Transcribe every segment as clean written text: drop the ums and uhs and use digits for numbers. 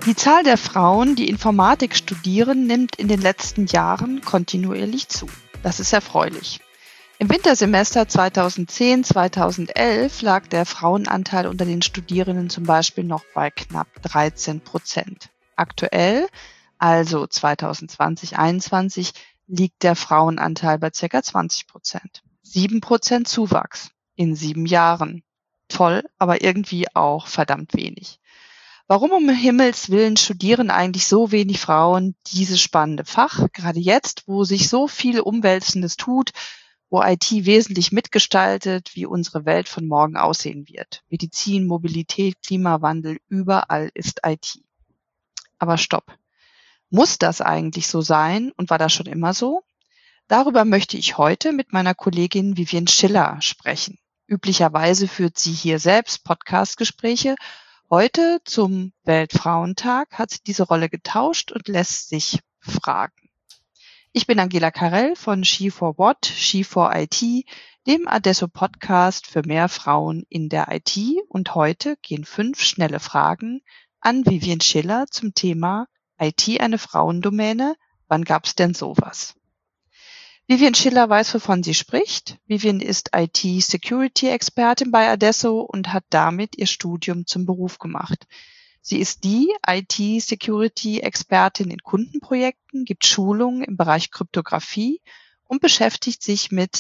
Die Zahl der Frauen, die Informatik studieren, nimmt in den letzten Jahren kontinuierlich zu. Das ist erfreulich. Im Wintersemester 2010/2011 lag der Frauenanteil unter den Studierenden zum Beispiel noch bei knapp 13%. Aktuell, also 2020/21, liegt der Frauenanteil bei ca. 20%. 7% Zuwachs in 7 Jahren. Toll, aber irgendwie auch verdammt wenig. Warum um Himmels Willen studieren eigentlich so wenig Frauen dieses spannende Fach? Gerade jetzt, wo sich so viel Umwälzendes tut, wo IT wesentlich mitgestaltet, wie unsere Welt von morgen aussehen wird. Medizin, Mobilität, Klimawandel, überall ist IT. Aber stopp. Muss das eigentlich so sein und war das schon immer so? Darüber möchte ich heute mit meiner Kollegin Vivian Schiller sprechen. Üblicherweise führt sie hier selbst Podcast-Gespräche. Heute zum Weltfrauentag hat sie diese Rolle getauscht und lässt sich fragen. Ich bin Angela Karell von She4What, She4IT, dem Adesso-Podcast für mehr Frauen in der IT. Und heute gehen 5 schnelle Fragen an Vivian Schiller zum Thema IT eine Frauendomäne? Wann gab's denn sowas? Vivian Schiller weiß, wovon sie spricht. Vivian ist IT-Security-Expertin bei Adesso und hat damit ihr Studium zum Beruf gemacht. Sie ist die IT-Security-Expertin in Kundenprojekten, gibt Schulungen im Bereich Kryptographie und beschäftigt sich mit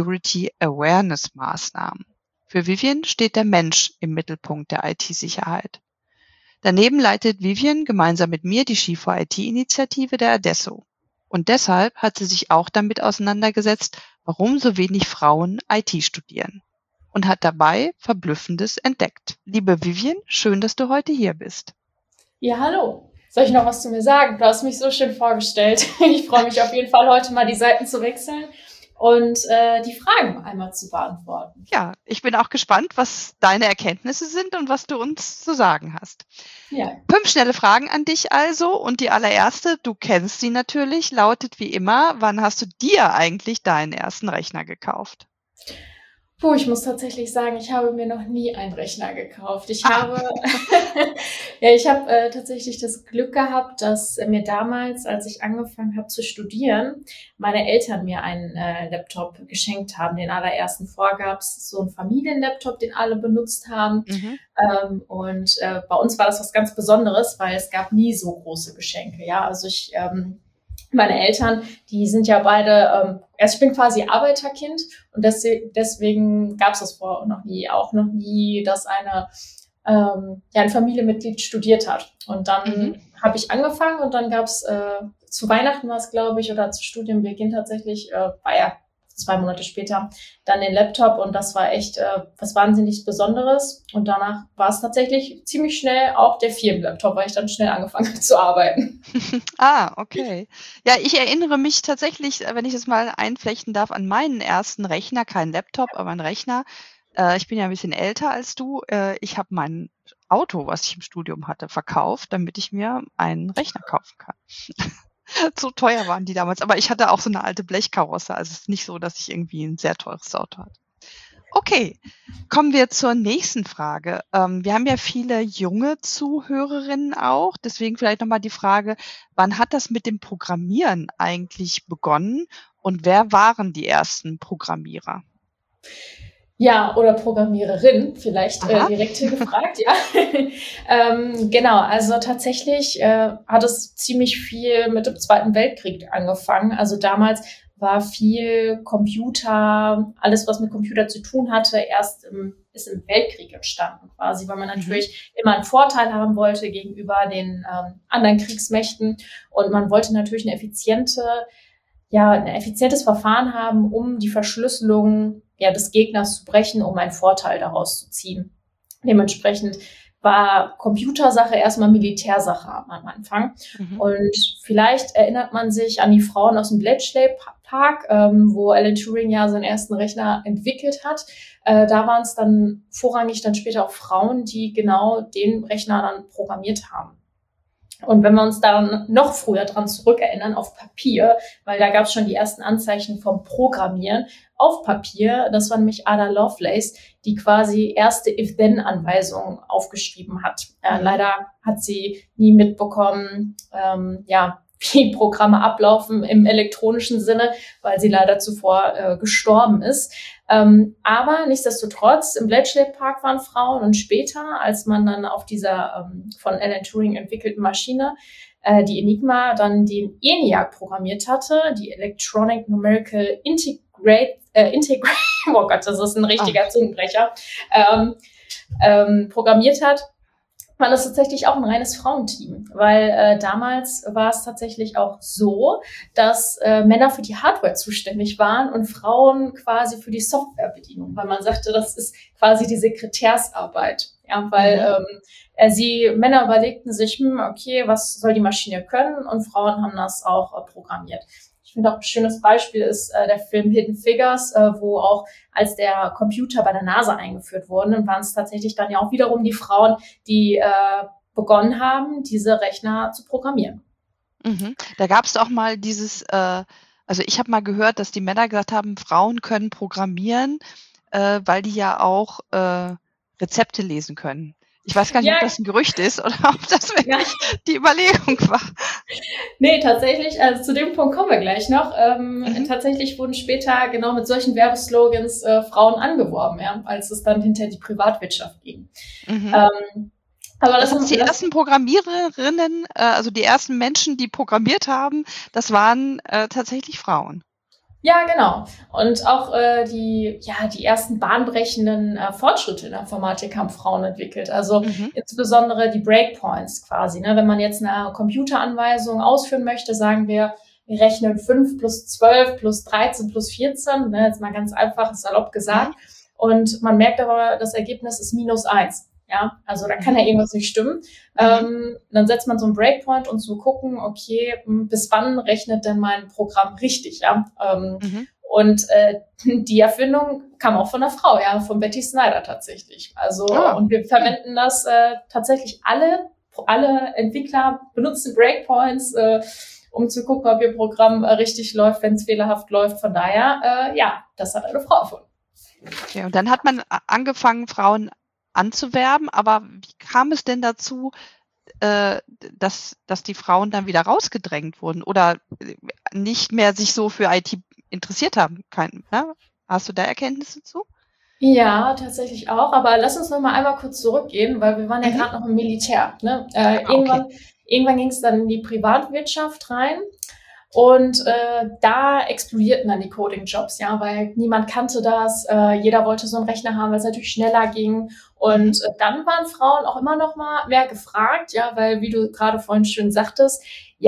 Security-Awareness-Maßnahmen. Für Vivian steht der Mensch im Mittelpunkt der IT-Sicherheit. Daneben leitet Vivian gemeinsam mit mir die She4IT-Initiative der Adesso. Und deshalb hat sie sich auch damit auseinandergesetzt, warum so wenig Frauen IT studieren. Und hat dabei Verblüffendes entdeckt. Liebe Vivian, schön, dass du heute hier bist. Ja, hallo. Soll ich noch was zu mir sagen? Du hast mich so schön vorgestellt. Ich freue mich auf jeden Fall, heute mal die Seiten zu wechseln und die Fragen einmal zu beantworten. Ja, ich bin auch gespannt, was deine Erkenntnisse sind und was du uns zu sagen hast. Ja. 5 schnelle Fragen an dich also. Und die allererste, du kennst sie natürlich, lautet wie immer, wann hast du dir eigentlich deinen ersten Rechner gekauft? Ich muss tatsächlich sagen, ich habe mir noch nie einen Rechner gekauft. Ich habe tatsächlich das Glück gehabt, dass mir damals, als ich angefangen habe zu studieren, meine Eltern mir einen Laptop geschenkt haben. Den allerersten gab es so einen Familienlaptop, den alle benutzt haben. Und bei uns war das was ganz Besonderes, weil es gab nie so große Geschenke. Ja, also meine Eltern, die sind ja beide, ich bin quasi Arbeiterkind und deswegen gab es das vorher noch nie, dass ein Familienmitglied studiert hat. Und dann habe ich angefangen und dann gab es zu Weihnachten war es, glaube ich, oder zu Studienbeginn tatsächlich, 2 Monate später, dann den Laptop und das war echt was wahnsinnig Besonderes. Und danach war es tatsächlich ziemlich schnell auch der Firmenlaptop, weil ich dann schnell angefangen habe zu arbeiten. Okay. Ja, ich erinnere mich tatsächlich, wenn ich das mal einflechten darf, an meinen ersten Rechner, kein Laptop, aber ein Rechner. Ich bin ja ein bisschen älter als du. Ich habe mein Auto, was ich im Studium hatte, verkauft, damit ich mir einen Rechner kaufen kann. So teuer waren die damals, aber ich hatte auch so eine alte Blechkarosse, also es ist nicht so, dass ich irgendwie ein sehr teures Auto hatte. Okay, kommen wir zur nächsten Frage. Wir haben ja viele junge Zuhörerinnen auch, deswegen vielleicht nochmal die Frage, wann hat das mit dem Programmieren eigentlich begonnen und wer waren die ersten Programmierer? Ja, oder Programmiererin, vielleicht direkt hier gefragt, ja. Genau, also tatsächlich hat es ziemlich viel mit dem Zweiten Weltkrieg angefangen. Also damals war viel Computer, alles was mit Computer zu tun hatte, ist im Weltkrieg entstanden quasi, weil man natürlich immer einen Vorteil haben wollte gegenüber den anderen Kriegsmächten und man wollte natürlich ein effizientes Verfahren haben, um die Verschlüsselung des Gegners zu brechen, um einen Vorteil daraus zu ziehen. Dementsprechend war Computersache erstmal Militärsache am Anfang. Und vielleicht erinnert man sich an die Frauen aus dem Bletchley Park, wo Alan Turing ja seinen ersten Rechner entwickelt hat. Da waren es dann vorrangig dann später auch Frauen, die genau den Rechner dann programmiert haben. Und wenn wir uns da noch früher dran zurückerinnern, auf Papier, weil da gab es schon die ersten Anzeichen vom Programmieren auf Papier, das war nämlich Ada Lovelace, die quasi erste If-Then-Anweisungen aufgeschrieben hat. Leider hat sie nie mitbekommen, wie Programme ablaufen im elektronischen Sinne, weil sie leider zuvor gestorben ist. Aber nichtsdestotrotz, im Bletchley Park waren Frauen und später, als man dann auf dieser von Alan Turing entwickelten Maschine, die Enigma, dann den ENIAC programmiert hatte, die Electronic Numerical oh Gott, das ist ein richtiger Zungenbrecher, programmiert hat, war das tatsächlich auch ein reines Frauenteam, weil damals war es tatsächlich auch so, dass Männer für die Hardware zuständig waren und Frauen quasi für die Softwarebedienung, weil man sagte, das ist quasi die Sekretärsarbeit, ja, weil Männer überlegten sich, okay, was soll die Maschine können, und Frauen haben das auch programmiert. Ich finde auch ein schönes Beispiel ist der Film Hidden Figures, wo auch als der Computer bei der NASA eingeführt wurden, dann waren es tatsächlich dann ja auch wiederum die Frauen, die begonnen haben, diese Rechner zu programmieren. Mhm. Da gab es auch mal dieses, also ich habe mal gehört, dass die Männer gesagt haben, Frauen können programmieren, weil die ja auch Rezepte lesen können. Ich weiß gar nicht, ob das ein Gerücht ist oder ob das wirklich die Überlegung war. Nee, tatsächlich, also zu dem Punkt kommen wir gleich noch. Tatsächlich wurden später genau mit solchen Werbeslogans Frauen angeworben, ja, als es dann hinter die Privatwirtschaft ging. Aber das sind die ersten Programmiererinnen, also die ersten Menschen, die programmiert haben, das waren tatsächlich Frauen. Ja, genau. Und auch die ersten bahnbrechenden Fortschritte in der Informatik haben Frauen entwickelt. Also insbesondere die Breakpoints quasi. Ne? Wenn man jetzt eine Computeranweisung ausführen möchte, sagen wir rechnen 5 plus 12 plus 13 plus 14. Ne? Jetzt mal ganz einfach, salopp gesagt. Und man merkt aber, das Ergebnis ist -1. Ja, also da kann ja irgendwas nicht stimmen. Dann setzt man so einen Breakpoint, um zu gucken, okay, bis wann rechnet denn mein Programm richtig, ja? Und die Erfindung kam auch von einer Frau, ja, von Betty Snyder tatsächlich. Also, und wir verwenden das tatsächlich alle Entwickler benutzen Breakpoints, um zu gucken, ob ihr Programm richtig läuft, wenn es fehlerhaft läuft. Von daher, das hat eine Frau erfunden. Okay, und dann hat man angefangen, Frauen anzuwerben, aber wie kam es denn dazu, dass die Frauen dann wieder rausgedrängt wurden oder nicht mehr sich so für IT interessiert haben? Hast du da Erkenntnisse zu? Ja, tatsächlich auch, aber lass uns noch mal einmal kurz zurückgehen, weil wir waren ja gerade noch im Militär. Ne? Irgendwann ging es dann in die Privatwirtschaft rein. Und da explodierten dann die Coding-Jobs, ja, weil niemand kannte das, jeder wollte so einen Rechner haben, weil es natürlich schneller ging. Und dann waren Frauen auch immer noch mal mehr gefragt, ja, weil, wie du gerade vorhin schön sagtest,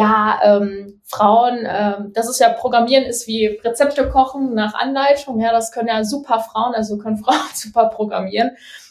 Frauen, das ist ja, Programmieren ist wie Rezepte kochen nach Anleitung, ja, das können ja super Frauen, also können Frauen super programmieren.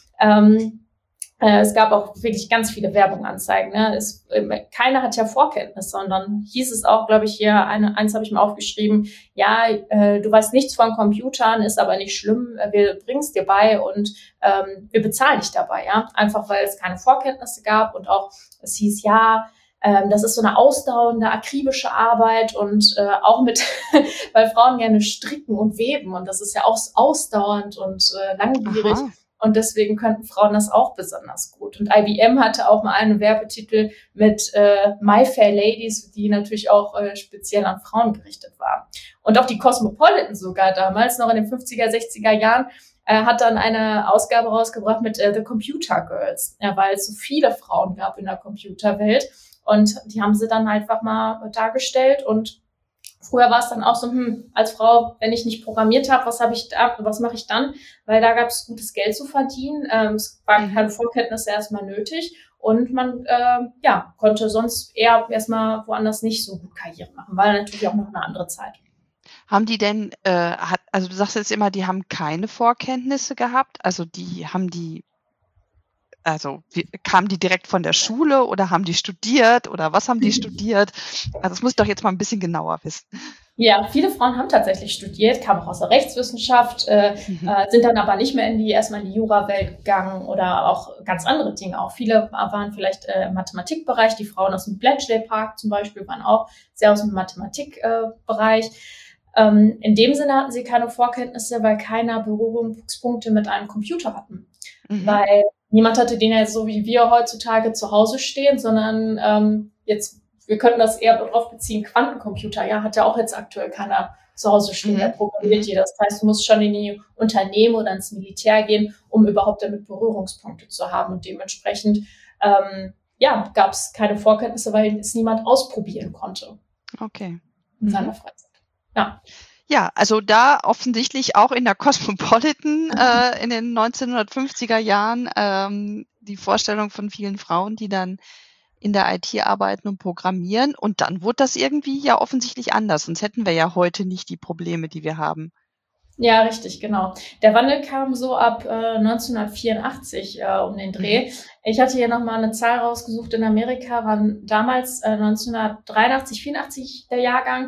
Es gab auch wirklich ganz viele Werbunganzeigen. Ne? Keiner hat ja Vorkenntnis, sondern hieß es auch, glaube ich, hier, eins habe ich mir aufgeschrieben, du weißt nichts von Computern, ist aber nicht schlimm, wir bringen es dir bei und wir bezahlen dich dabei, ja, einfach weil es keine Vorkenntnisse gab und auch es hieß, das ist so eine ausdauernde, akribische Arbeit und auch weil Frauen gerne stricken und weben und das ist ja auch ausdauernd und langwierig. Aha. Und deswegen könnten Frauen das auch besonders gut. Und IBM hatte auch mal einen Werbetitel mit My Fair Ladies, die natürlich auch speziell an Frauen gerichtet war. Und auch die Cosmopolitan sogar damals, noch in den 50er, 60er Jahren, hat dann eine Ausgabe rausgebracht mit The Computer Girls, weil es so viele Frauen gab in der Computerwelt. Und die haben sie dann einfach mal dargestellt und früher war es dann auch so, als Frau, wenn ich nicht programmiert habe, was mache ich dann? Weil da gab es gutes Geld zu verdienen. Es waren keine Vorkenntnisse erstmal nötig und man konnte sonst eher erstmal woanders nicht so gut Karriere machen, weil natürlich auch noch eine andere Zeit. Haben die denn, also du sagst jetzt immer, die haben keine Vorkenntnisse gehabt, kamen die direkt von der Schule oder haben die studiert oder was haben die studiert? Also das muss ich doch jetzt mal ein bisschen genauer wissen. Ja, viele Frauen haben tatsächlich studiert, kamen auch aus der Rechtswissenschaft, sind dann aber nicht mehr erstmal in die Jura-Welt gegangen oder auch ganz andere Dinge. Auch viele waren vielleicht im Mathematikbereich. Die Frauen aus dem Bletchley Park zum Beispiel waren auch sehr aus dem Mathematikbereich. In dem Sinne hatten sie keine Vorkenntnisse, weil keiner Berührungspunkte mit einem Computer hatten. Weil niemand hatte den ja so wie wir heutzutage zu Hause stehen, sondern wir könnten das eher darauf beziehen, Quantencomputer, ja, hat ja auch jetzt aktuell keiner zu Hause stehen, der programmiert hier. Das heißt, du musst schon in die Unternehmen oder ins Militär gehen, um überhaupt damit Berührungspunkte zu haben. Und dementsprechend, gab es keine Vorkenntnisse, weil es niemand ausprobieren konnte. Okay. In seiner Freizeit. Ja. Ja, also da offensichtlich auch in der Cosmopolitan in den 1950er Jahren die Vorstellung von vielen Frauen, die dann in der IT arbeiten und programmieren. Und dann wurde das irgendwie ja offensichtlich anders. Sonst hätten wir ja heute nicht die Probleme, die wir haben. Ja, richtig, genau. Der Wandel kam so ab 1984 um den Dreh. Ich hatte hier nochmal eine Zahl rausgesucht. In Amerika waren damals 1983, 84 der Jahrgang,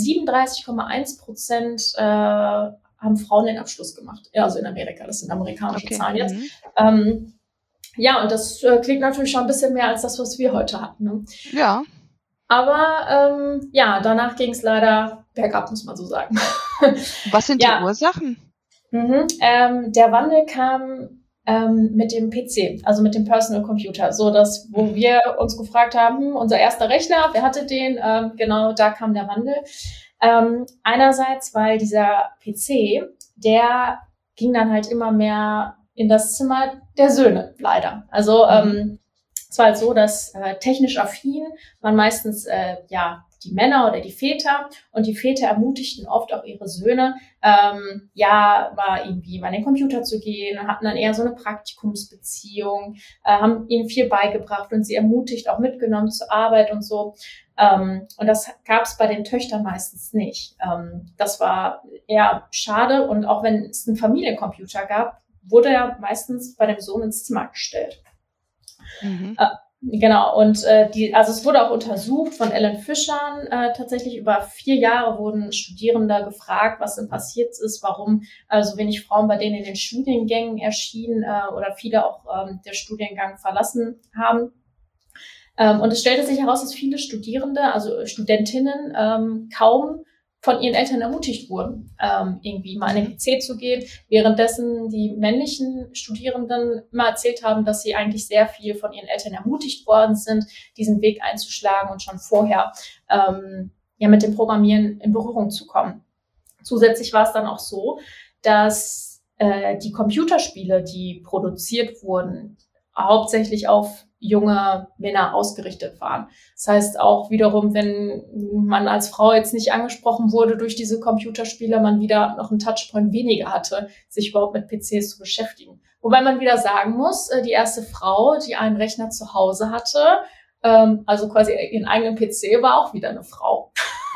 37,1% haben Frauen den Abschluss gemacht. Ja, also in Amerika, das sind amerikanische Zahlen jetzt. Ja, und das klingt natürlich schon ein bisschen mehr als das, was wir heute hatten. Ne? Ja. Aber danach ging es leider bergab, muss man so sagen. Was sind die Ursachen? Der Wandel kam mit dem PC, also mit dem Personal Computer. So, dass, wo wir uns gefragt haben, unser erster Rechner, wer hatte den? Genau, da kam der Wandel. Einerseits, weil dieser PC, der ging dann halt immer mehr in das Zimmer der Söhne, leider. Also es war halt so, dass technisch affin waren meistens die Männer oder die Väter, und die Väter ermutigten oft auch ihre Söhne, mal irgendwie mal in den Computer zu gehen, hatten dann eher so eine Praktikumsbeziehung, haben ihnen viel beigebracht und sie ermutigt, auch mitgenommen zur Arbeit und so. Und das gab es bei den Töchtern meistens nicht. Das war eher schade, und auch wenn es einen Familiencomputer gab, wurde er meistens bei dem Sohn ins Zimmer gestellt. Genau, und es wurde auch untersucht von Ellen Fisher. Tatsächlich über 4 Jahre wurden Studierende gefragt, was denn passiert ist, warum so wenig Frauen bei denen in den Studiengängen erschienen oder viele auch der Studiengang verlassen haben. Und es stellte sich heraus, dass viele Studierende, also Studentinnen, kaum von ihren Eltern ermutigt wurden, irgendwie mal an den PC zu gehen, währenddessen die männlichen Studierenden immer erzählt haben, dass sie eigentlich sehr viel von ihren Eltern ermutigt worden sind, diesen Weg einzuschlagen und schon vorher mit dem Programmieren in Berührung zu kommen. Zusätzlich war es dann auch so, dass die Computerspiele, die produziert wurden, hauptsächlich auf junge Männer ausgerichtet waren. Das heißt auch wiederum, wenn man als Frau jetzt nicht angesprochen wurde durch diese Computerspiele, man wieder noch einen Touchpoint weniger hatte, sich überhaupt mit PCs zu beschäftigen. Wobei man wieder sagen muss, die erste Frau, die einen Rechner zu Hause hatte, also quasi ihren eigenen PC, war auch wieder eine Frau.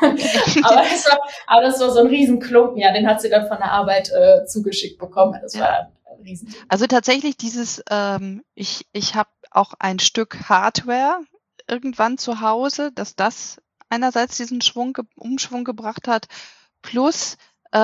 aber das war so ein Riesenklumpen, ja, den hat sie dann von der Arbeit zugeschickt bekommen. Das war ein Riesending. Also tatsächlich dieses, ich habe auch ein Stück Hardware irgendwann zu Hause, dass das einerseits diesen Umschwung gebracht hat, plus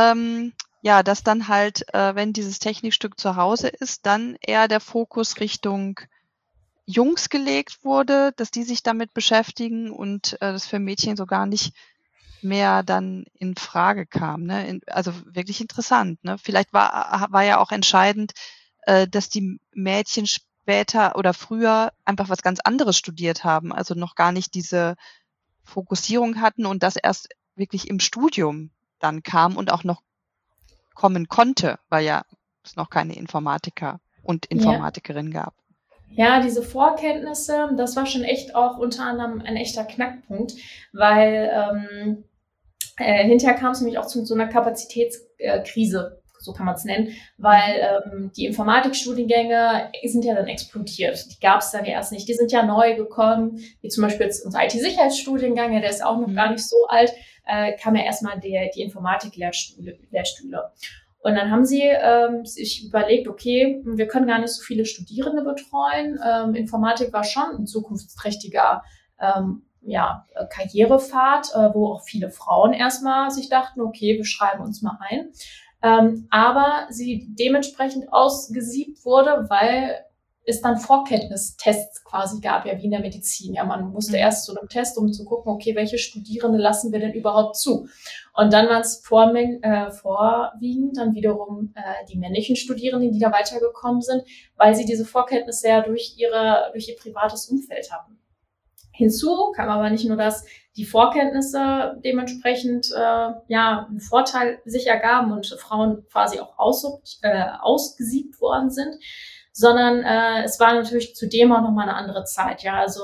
dass dann halt, wenn dieses Technikstück zu Hause ist, dann eher der Fokus Richtung Jungs gelegt wurde, dass die sich damit beschäftigen und das für Mädchen so gar nicht mehr dann in Frage kam. Ne? Also wirklich interessant. Ne? Vielleicht war ja auch entscheidend, dass die Mädchen später oder früher einfach was ganz anderes studiert haben, also noch gar nicht diese Fokussierung hatten und das erst wirklich im Studium dann kam und auch noch kommen konnte, weil ja es noch keine Informatiker und Informatikerin gab. Ja, diese Vorkenntnisse, das war schon echt auch unter anderem ein echter Knackpunkt, weil hinterher kam es nämlich auch zu so einer Kapazitätskrise, so kann man es nennen, weil die Informatikstudiengänge sind ja dann explodiert. Die gab es dann ja erst nicht. Die sind ja neu gekommen, wie zum Beispiel jetzt unser IT-Sicherheitsstudiengang, der ist auch noch gar nicht so alt, kam ja erstmal die Informatik-Lehrstühle. Und dann haben sie sich überlegt, okay, wir können gar nicht so viele Studierende betreuen. Informatik war schon ein zukunftsträchtiger Karrierepfad, wo auch viele Frauen erstmal sich dachten, okay, wir schreiben uns mal ein. Aber sie dementsprechend ausgesiebt wurde, weil es dann Vorkenntnistests quasi gab, ja, wie in der Medizin. Ja, man musste erst zu einem Test, um zu gucken, okay, welche Studierende lassen wir denn überhaupt zu? Und dann waren es vorwiegend dann wiederum die männlichen Studierenden, die da weitergekommen sind, weil sie diese Vorkenntnisse ja durch ihr privates Umfeld hatten. Hinzu kam aber nicht nur, dass die Vorkenntnisse dementsprechend einen Vorteil sich ergaben und Frauen quasi auch ausgesiebt worden sind, sondern es war natürlich zudem auch nochmal eine andere Zeit. Ja, also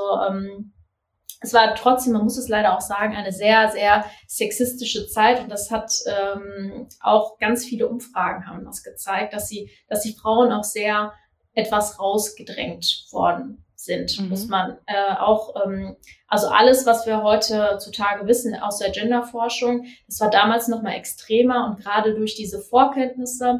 es war trotzdem, man muss es leider auch sagen, eine sehr, sehr sexistische Zeit, und das hat auch ganz viele Umfragen haben das gezeigt, dass die Frauen auch sehr etwas rausgedrängt worden sind, muss man also alles, was wir heutzutage wissen aus der Genderforschung, das war damals noch mal extremer, und gerade durch diese Vorkenntnisse,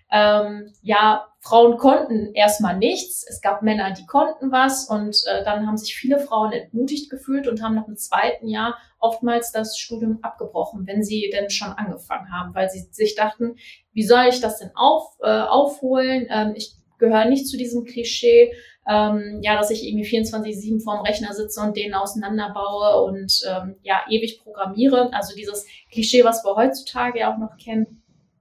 Frauen konnten erstmal nichts, es gab Männer, die konnten was, und dann haben sich viele Frauen entmutigt gefühlt und haben nach dem zweiten Jahr oftmals das Studium abgebrochen, wenn sie denn schon angefangen haben, weil sie sich dachten, wie soll ich das denn aufholen? Ich gehöre nicht zu diesem Klischee, dass ich irgendwie 24/7 vorm Rechner sitze und den auseinanderbaue und ewig programmiere. Also dieses Klischee, was wir heutzutage ja auch noch kennen.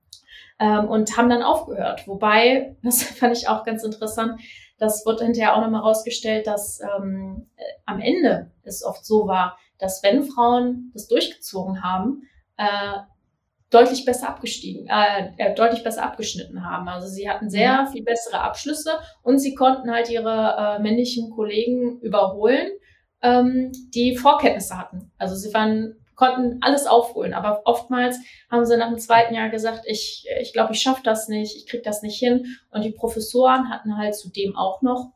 Und haben dann aufgehört. Wobei, das fand ich auch ganz interessant, das wird hinterher auch nochmal rausgestellt, dass am Ende es oft so war, dass wenn Frauen das durchgezogen haben, deutlich besser abgeschnitten haben. Also sie hatten sehr viel bessere Abschlüsse, und sie konnten halt ihre männlichen Kollegen überholen, die Vorkenntnisse hatten. Also sie konnten alles aufholen, aber oftmals haben sie nach dem zweiten Jahr gesagt, ich glaube, ich schaffe das nicht, ich kriege das nicht hin. Und die Professoren hatten halt zudem auch noch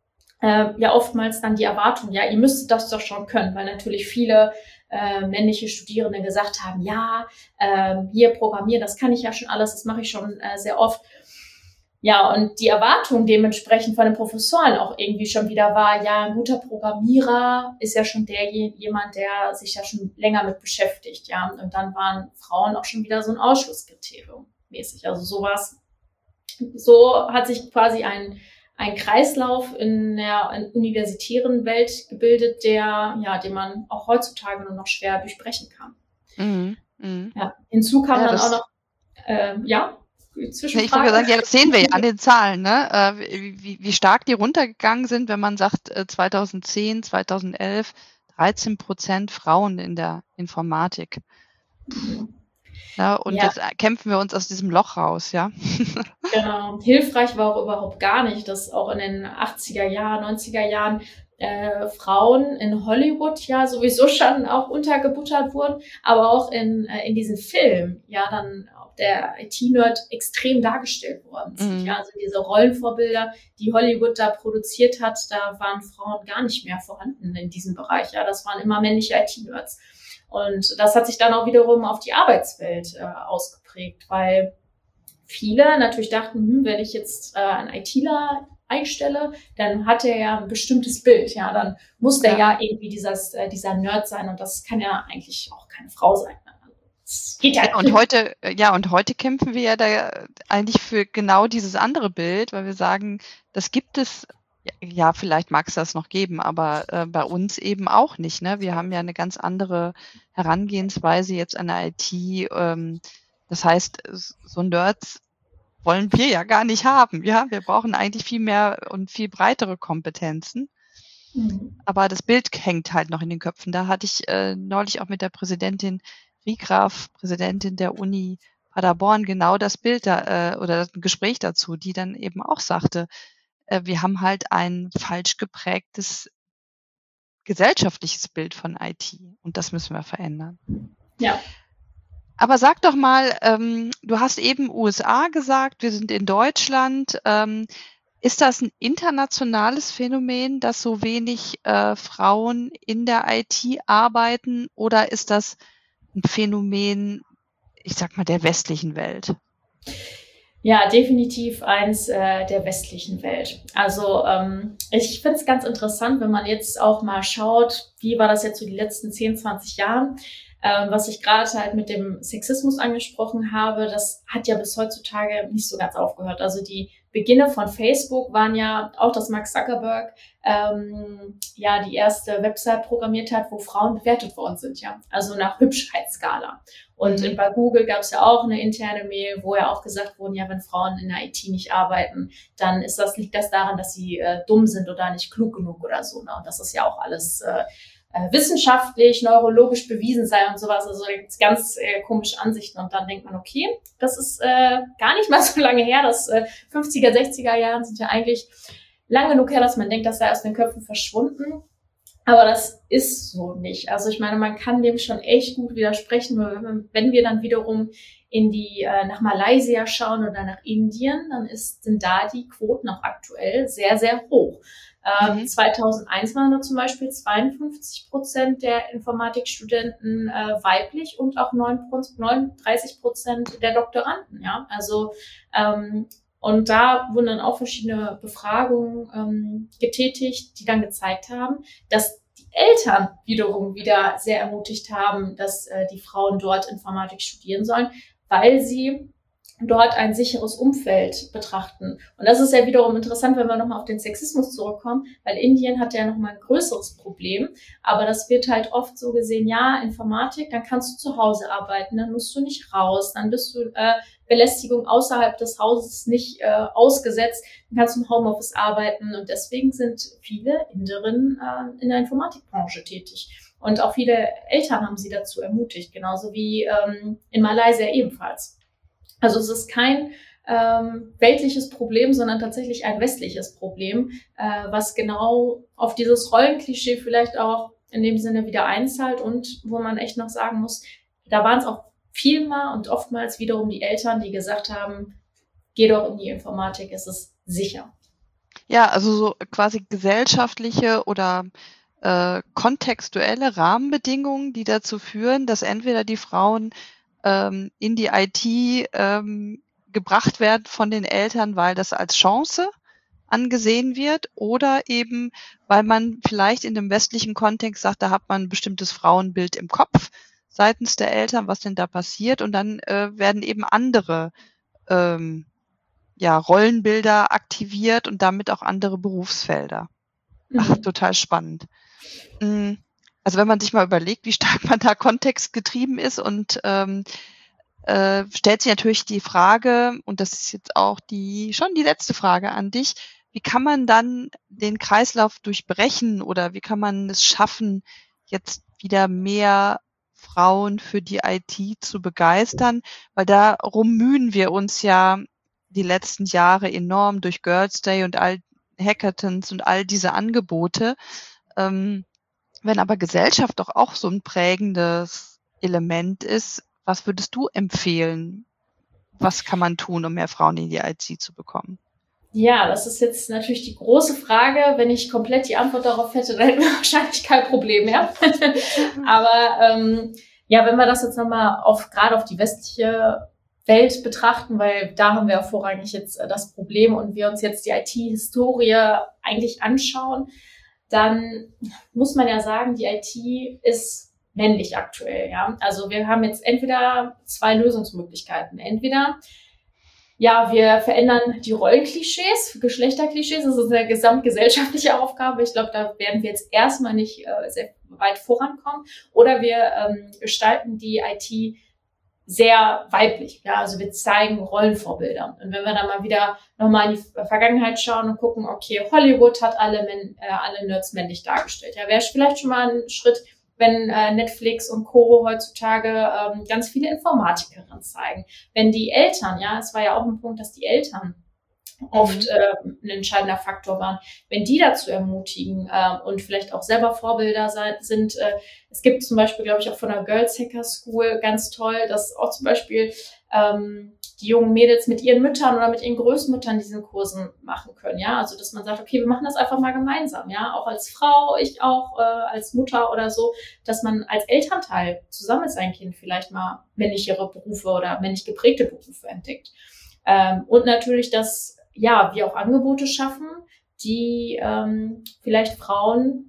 oftmals dann die Erwartung, ja, ihr müsstet das doch schon können, weil natürlich viele männliche Studierende gesagt haben, hier programmieren, das kann ich ja schon alles, das mache ich schon sehr oft. Ja, und die Erwartung dementsprechend von den Professoren auch irgendwie schon wieder war, ja, ein guter Programmierer ist ja schon jemand, der sich ja schon länger mit beschäftigt, ja. Und dann waren Frauen auch schon wieder so ein Ausschlusskriterium mäßig. Also so hat sich quasi ein Kreislauf in der universitären Welt gebildet, den man auch heutzutage nur noch schwer durchbrechen kann. Ja, hinzu kam dann auch noch, Ich wollte sagen, das sehen wir ja an den Zahlen, ne? Wie stark die runtergegangen sind, wenn man sagt, 2010, 2011, 13% Frauen in der Informatik. Ja, und jetzt kämpfen wir uns aus diesem Loch raus, ja. Genau. Hilfreich war auch überhaupt gar nicht, dass auch in den 80er Jahren, 90er Jahren Frauen in Hollywood ja sowieso schon auch untergebuttert wurden, aber auch in diesen Filmen, dann der IT-Nerd extrem dargestellt worden sind. Ja, also diese Rollenvorbilder, die Hollywood da produziert hat, da waren Frauen gar nicht mehr vorhanden in diesem Bereich. Ja, das waren immer männliche IT-Nerds. Und das hat sich dann auch wiederum auf die Arbeitswelt ausgeprägt, weil viele natürlich dachten, wenn ich jetzt einen ITler einstelle, dann hat er ja ein bestimmtes Bild. Ja, dann muss der ja irgendwie dieser Nerd sein, und das kann ja eigentlich auch keine Frau sein. Das geht ja nicht. Und heute kämpfen wir ja da eigentlich für genau dieses andere Bild, weil wir sagen, das gibt es. Ja, vielleicht mag es das noch geben, aber bei uns eben auch nicht. Ne? Wir haben ja eine ganz andere Herangehensweise jetzt an der IT. Das heißt, so Nerds wollen wir ja gar nicht haben. Ja, wir brauchen eigentlich viel mehr und viel breitere Kompetenzen. Aber das Bild hängt halt noch in den Köpfen. Da hatte ich neulich auch mit der Präsidentin Riegraf, Präsidentin der Uni Paderborn, genau das Bild oder das Gespräch dazu, die dann eben auch sagte, wir haben halt ein falsch geprägtes gesellschaftliches Bild von IT, und das müssen wir verändern. Ja. Aber sag doch mal, du hast eben USA gesagt, wir sind in Deutschland. Ist das ein internationales Phänomen, dass so wenig Frauen in der IT arbeiten, oder ist das ein Phänomen, ich sag mal, der westlichen Welt? Ja, definitiv eins der westlichen Welt. Also ich finde es ganz interessant, wenn man jetzt auch mal schaut, wie war das jetzt so die letzten 10, 20 Jahren? Was ich gerade halt mit dem Sexismus angesprochen habe, das hat ja bis heutzutage nicht so ganz aufgehört. Also die Beginne von Facebook waren ja auch, dass Mark Zuckerberg die erste Website programmiert hat, wo Frauen bewertet worden sind, ja. Also nach Hübschheitsskala. Und bei Google gab es ja auch eine interne Mail, wo ja auch gesagt wurde, ja, wenn Frauen in der IT nicht arbeiten, dann liegt das daran, dass sie dumm sind oder nicht klug genug oder so. Ne? Und das ist ja auch alles wissenschaftlich, neurologisch bewiesen sei und sowas. Also da gibt's ganz komische Ansichten. Und dann denkt man, okay, das ist gar nicht mal so lange her. Das 50er, 60er Jahren sind ja eigentlich lang genug her, dass man denkt, das sei aus den Köpfen verschwunden. Aber das ist so nicht. Also ich meine, man kann dem schon echt gut widersprechen, wenn wir dann wiederum nach Malaysia schauen oder nach Indien, dann sind da die Quoten auch aktuell sehr, sehr hoch. 2001 waren da zum Beispiel 52% der Informatikstudenten weiblich und auch 39% der Doktoranden. Ja, also und da wurden dann auch verschiedene Befragungen getätigt, die dann gezeigt haben, dass die Eltern wiederum wieder sehr ermutigt haben, dass die Frauen dort Informatik studieren sollen, weil sie dort ein sicheres Umfeld betrachten. Und das ist ja wiederum interessant, wenn wir nochmal auf den Sexismus zurückkommen, weil Indien hat ja nochmal ein größeres Problem, aber das wird halt oft so gesehen, ja, Informatik, dann kannst du zu Hause arbeiten, dann musst du nicht raus, dann bist du Belästigung außerhalb des Hauses nicht ausgesetzt, dann kannst du im Homeoffice arbeiten und deswegen sind viele Inderinnen in der Informatikbranche tätig. Und auch viele Eltern haben sie dazu ermutigt, genauso wie in Malaysia ebenfalls. Also es ist kein weltliches Problem, sondern tatsächlich ein westliches Problem, was genau auf dieses Rollenklischee vielleicht auch in dem Sinne wieder einzahlt und wo man echt noch sagen muss, da waren es auch vielmal und oftmals wiederum die Eltern, die gesagt haben, geh doch in die Informatik, es ist sicher. Ja, also so quasi gesellschaftliche oder kontextuelle Rahmenbedingungen, die dazu führen, dass entweder die Frauen in die IT gebracht werden von den Eltern, weil das als Chance angesehen wird oder eben, weil man vielleicht in dem westlichen Kontext sagt, da hat man ein bestimmtes Frauenbild im Kopf seitens der Eltern, was denn da passiert und dann werden eben andere Rollenbilder aktiviert und damit auch andere Berufsfelder. Ach, total spannend. Also wenn man sich mal überlegt, wie stark man da kontextgetrieben ist und stellt sich natürlich die Frage, und das ist jetzt auch schon die letzte Frage an dich, wie kann man dann den Kreislauf durchbrechen oder wie kann man es schaffen, jetzt wieder mehr Frauen für die IT zu begeistern? Weil darum mühen wir uns ja die letzten Jahre enorm durch Girls Day und all Hackathons und all diese Angebote. Wenn aber Gesellschaft doch auch so ein prägendes Element ist, was würdest du empfehlen? Was kann man tun, um mehr Frauen in die IT zu bekommen? Ja, das ist jetzt natürlich die große Frage. Wenn ich komplett die Antwort darauf hätte, dann hätten wir wahrscheinlich kein Problem mehr. Aber wenn wir das jetzt nochmal gerade auf die westliche Welt betrachten, weil da haben wir ja vorrangig jetzt das Problem und wir uns jetzt die IT-Historie eigentlich anschauen, dann muss man ja sagen, die IT ist männlich aktuell, ja. Also wir haben jetzt entweder zwei Lösungsmöglichkeiten. Entweder, ja, wir verändern die Rollenklischees, Geschlechterklischees, das ist eine gesamtgesellschaftliche Aufgabe. Ich glaube, da werden wir jetzt erstmal nicht sehr weit vorankommen. Oder wir gestalten die IT sehr weiblich. Ja, also wir zeigen Rollenvorbilder. Und wenn wir dann mal wieder nochmal in die Vergangenheit schauen und gucken, okay, Hollywood hat alle Nerds männlich dargestellt. Ja, wäre vielleicht schon mal ein Schritt, wenn Netflix und Co. heutzutage ganz viele Informatikerinnen zeigen. Wenn die Eltern, ja, es war ja auch ein Punkt, dass die Eltern oft ein entscheidender Faktor waren, wenn die dazu ermutigen und vielleicht auch selber Vorbilder sind. Es gibt zum Beispiel, glaube ich, auch von der Girls Hacker School ganz toll, dass auch zum Beispiel die jungen Mädels mit ihren Müttern oder mit ihren Großmüttern diesen Kursen machen können. Ja, also dass man sagt, okay, wir machen das einfach mal gemeinsam. Ja, auch als Frau, ich auch als Mutter oder so, dass man als Elternteil zusammen mit seinem Kind vielleicht mal männlichere Berufe oder männlich geprägte Berufe entdeckt. Und natürlich, dass wir auch Angebote schaffen, die vielleicht Frauen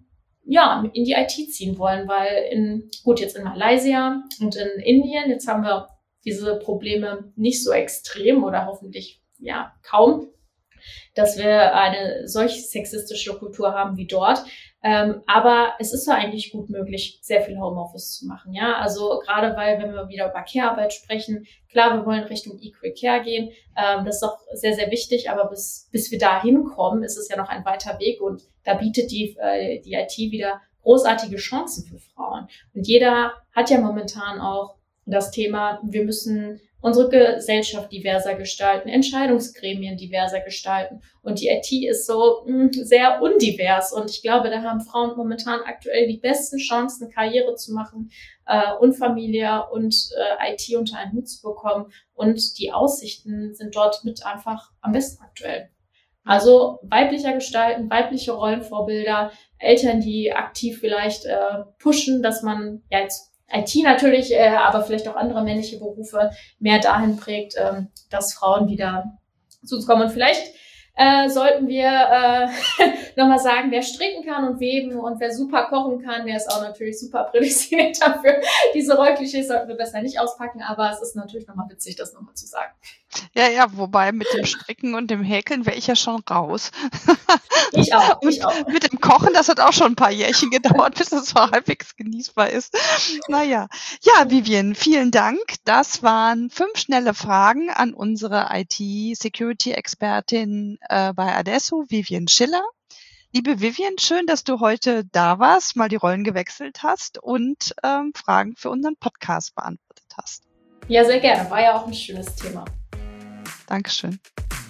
in die IT ziehen wollen, weil jetzt in Malaysia und in Indien, jetzt haben wir diese Probleme nicht so extrem oder hoffentlich kaum, dass wir eine solch sexistische Kultur haben wie dort. Aber es ist ja eigentlich gut möglich, sehr viel Homeoffice zu machen. Ja, also gerade weil, wenn wir wieder über Care-Arbeit sprechen, klar, wir wollen Richtung Equal Care gehen. Das ist auch sehr, sehr wichtig. Aber bis wir da hinkommen, ist es ja noch ein weiter Weg. Und da bietet die IT wieder großartige Chancen für Frauen. Und jeder hat ja momentan auch das Thema, wir müssen unsere Gesellschaft diverser gestalten, Entscheidungsgremien diverser gestalten. Und die IT ist so sehr undivers. Und ich glaube, da haben Frauen momentan aktuell die besten Chancen, Karriere zu machen und Familie und IT unter einen Hut zu bekommen. Und die Aussichten sind dort mit einfach am besten aktuell. Also weiblicher gestalten, weibliche Rollenvorbilder, Eltern, die aktiv vielleicht pushen, dass man jetzt IT natürlich, aber vielleicht auch andere männliche Berufe mehr dahin prägt, dass Frauen wieder zu uns kommen. Und vielleicht sollten wir nochmal sagen, wer stricken kann und weben und wer super kochen kann, der ist auch natürlich super prädestiniert dafür. Diese Rollklischees sollten wir besser nicht auspacken, aber es ist natürlich nochmal witzig, das nochmal zu sagen. Ja, wobei mit dem Stricken und dem Häkeln wäre ich ja schon raus. Ich auch. Mit dem Kochen, das hat auch schon ein paar Jährchen gedauert, bis es so halbwegs genießbar ist. Naja. Ja, Vivian, vielen Dank. Das waren 5 schnelle Fragen an unsere IT-Security-Expertin bei Adesso, Vivian Schiller. Liebe Vivian, schön, dass du heute da warst, mal die Rollen gewechselt hast und Fragen für unseren Podcast beantwortet hast. Ja, sehr gerne. War ja auch ein schönes Thema. Dankeschön.